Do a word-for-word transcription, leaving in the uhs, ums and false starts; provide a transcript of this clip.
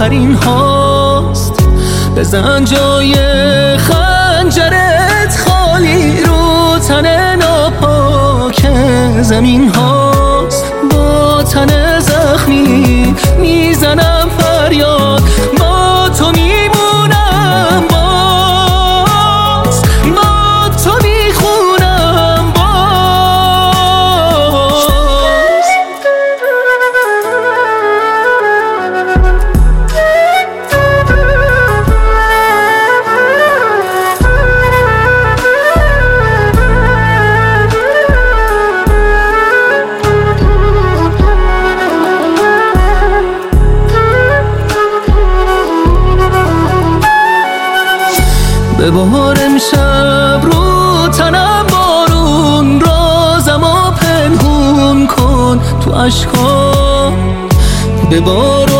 آخرین هاست. بزن جای خنجرت خالی رو تن ناپاک زمین هاست. با تن زخمی میزنم فریاد، با تو میمونم، باز با تو میخونم باز. ببار امشب رو تنم بارون، رازمو پنهون کن تو عشقا. ببار